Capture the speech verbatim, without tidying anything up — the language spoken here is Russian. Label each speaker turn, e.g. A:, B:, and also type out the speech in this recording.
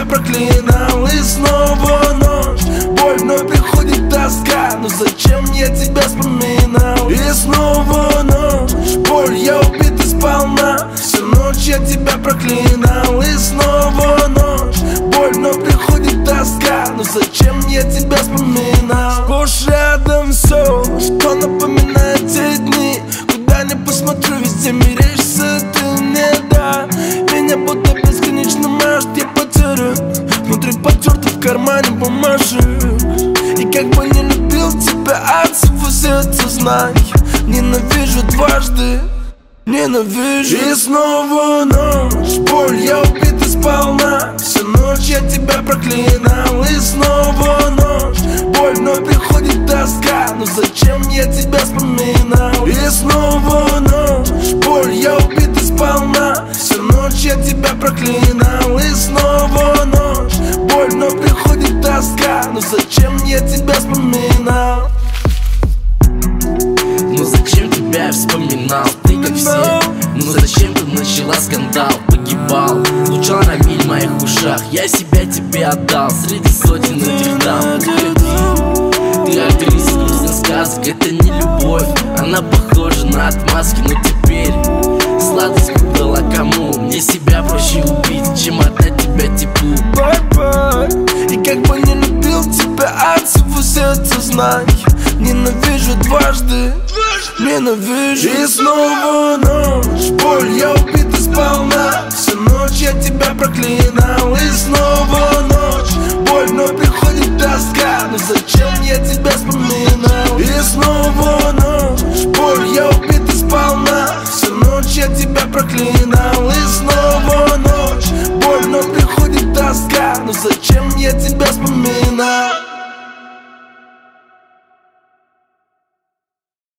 A: проклинал. И снова ночь, боль, вновь приходит тоска. Но зачем я тебя вспоминал? И снова ночь, боль, я убит и сполна. Всю ночь я тебя проклинал. И снова ночь, боль, вновь приходит тоска. Но зачем я тебя вспоминал? Сплошь рядом все, что напоминает те дни. Куда ни посмотрю, везде мерещится ты мне, да. Меня будто бесконечно мажет, я потерян. Внутри потерто, в кармане бумажек. И как бы не любил тебя от всего сердца, знай, ненавижу дважды, ненавижу. И снова ночь, боль, я убит и сполна. Всю ночь я тебя проклинал. И снова ночь, боль, вновь приходит тоска. Но зачем я тебя вспоминал? И снова ночь, боль, я убит и сполна. Всю ночь я тебя проклинал. И снова ночь, боль, вновь приходит тоска. Но зачем я тебя вспоминал?
B: Ну зачем тебя я вспоминал? Ты как все. Ну зачем ты начала скандал? Погибал, звучал на миль в моих ушах. Я себя тебе отдал среди сотен этих дам. Ты актриса грустных сказок, это не любовь. Она похожа на отмазки, но теперь сладость выбрала кому? Мне себя проще убить, чем отдать тебя теплу.
A: Бай-бай. И как бы не любил тебя от всего сердца, знай, ненавижу дважды, ненавижу. И снова ночь, боль, я убит и сполна. Всю ночь я тебя проклинал. И снова ночь, боль, вновь приходит тоска. Но зачем я тебя вспоминал? И снова ночь, боль, я убит и сполна. Всю ночь я тебя проклинал. И снова ночь, боль, вновь приходит тоска. Но зачем я тебя вспоминал?